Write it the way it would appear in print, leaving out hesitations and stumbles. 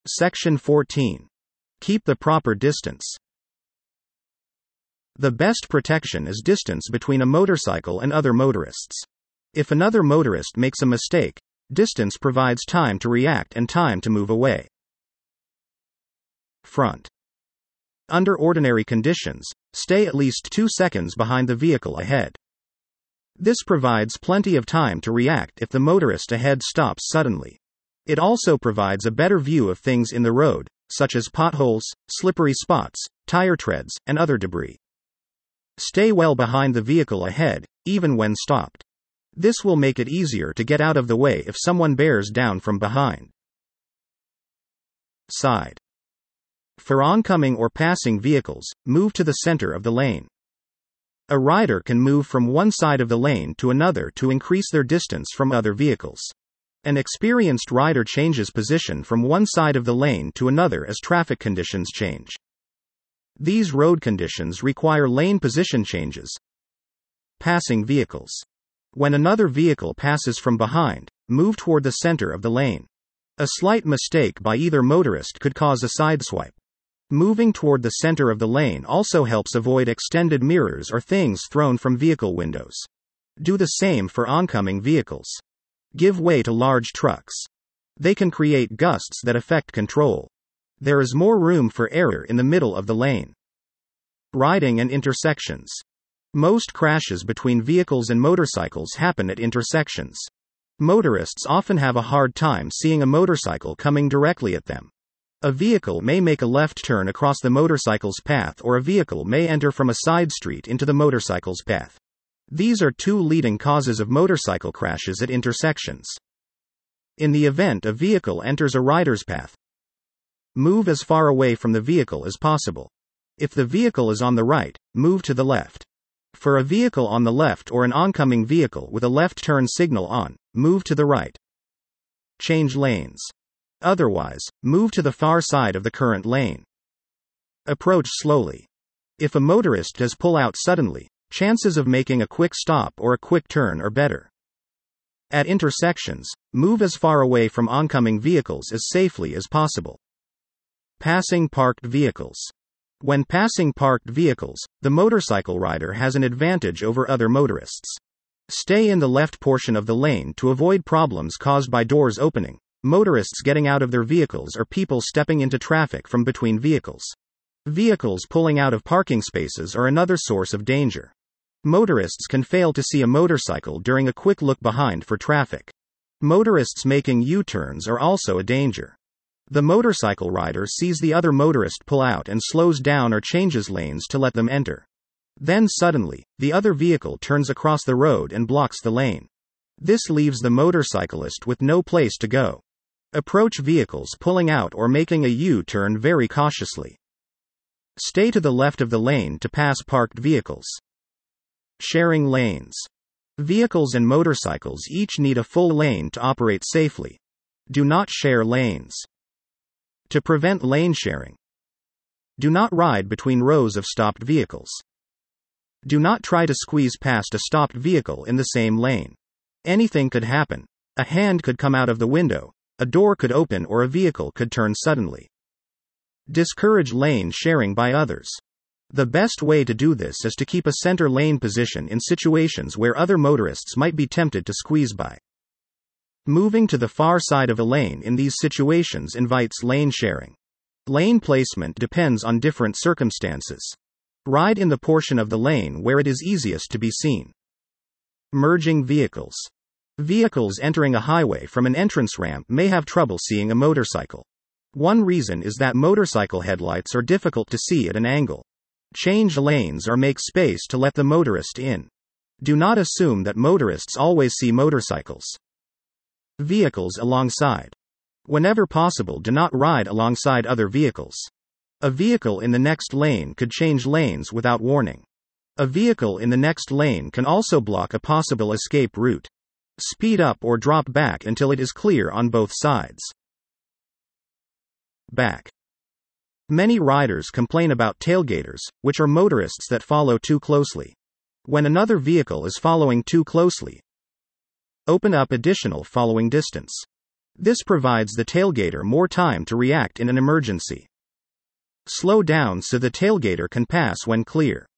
Section 14. Keep the proper distance. The best protection is distance between a motorcycle and other motorists. If another motorist makes a mistake, distance provides time to react and time to move away. Front. Under ordinary conditions, stay at least 2 seconds behind the vehicle ahead. This provides plenty of time to react if the motorist ahead stops suddenly. It also provides a better view of things in the road, such as potholes, slippery spots, tire treads, and other debris. Stay well behind the vehicle ahead, even when stopped. This will make it easier to get out of the way if someone bears down from behind. Side. For oncoming or passing vehicles, move to the center of the lane. A rider can move from one side of the lane to another to increase their distance from other vehicles. An experienced rider changes position from one side of the lane to another as traffic conditions change. These road conditions require lane position changes. Passing vehicles. When another vehicle passes from behind, move toward the center of the lane. A slight mistake by either motorist could cause a sideswipe. Moving toward the center of the lane also helps avoid extended mirrors or things thrown from vehicle windows. Do the same for oncoming vehicles. Give way to large trucks. They can create gusts that affect control. There is more room for error in the middle of the lane. Riding and intersections. Most crashes between vehicles and motorcycles happen at intersections. Motorists often have a hard time seeing a motorcycle coming directly at them. A vehicle may make a left turn across the motorcycle's path, or a vehicle may enter from a side street into the motorcycle's path. These are two leading causes of motorcycle crashes at intersections. In the event a vehicle enters a rider's path, move as far away from the vehicle as possible. If the vehicle is on the right, move to the left. For a vehicle on the left or an oncoming vehicle with a left turn signal on, move to the right. Change lanes. Otherwise, move to the far side of the current lane. Approach slowly. If a motorist does pull out suddenly, chances of making a quick stop or a quick turn are better. At intersections, move as far away from oncoming vehicles as safely as possible. Passing parked vehicles. When passing parked vehicles, the motorcycle rider has an advantage over other motorists. Stay in the left portion of the lane to avoid problems caused by doors opening, motorists getting out of their vehicles, or people stepping into traffic from between vehicles. Vehicles pulling out of parking spaces are another source of danger. Motorists can fail to see a motorcycle during a quick look behind for traffic. Motorists making U-turns are also a danger. The motorcycle rider sees the other motorist pull out and slows down or changes lanes to let them enter. Then suddenly, the other vehicle turns across the road and blocks the lane. This leaves the motorcyclist with no place to go. Approach vehicles pulling out or making a U-turn very cautiously. Stay to the left of the lane to pass parked vehicles. Sharing lanes. Vehicles and motorcycles each need a full lane to operate safely. Do not share lanes. To prevent lane sharing, do not ride between rows of stopped vehicles. Do not try to squeeze past a stopped vehicle in the same lane. Anything could happen. A hand could come out of the window, a door could open, or a vehicle could turn suddenly. Discourage lane sharing by others. The best way to do this is to keep a center lane position in situations where other motorists might be tempted to squeeze by. Moving to the far side of a lane in these situations invites lane sharing. Lane placement depends on different circumstances. Ride in the portion of the lane where it is easiest to be seen. Merging vehicles. Vehicles entering a highway from an entrance ramp may have trouble seeing a motorcycle. One reason is that motorcycle headlights are difficult to see at an angle. Change lanes or make space to let the motorist in. Do not assume that motorists always see motorcycles. Vehicles alongside. Whenever possible, do not ride alongside other vehicles. A vehicle in the next lane could change lanes without warning. A vehicle in the next lane can also block a possible escape route. Speed up or drop back until it is clear on both sides. Back. Many riders complain about tailgaters, which are motorists that follow too closely. When another vehicle is following too closely, open up additional following distance. This provides the tailgater more time to react in an emergency. Slow down so the tailgater can pass when clear.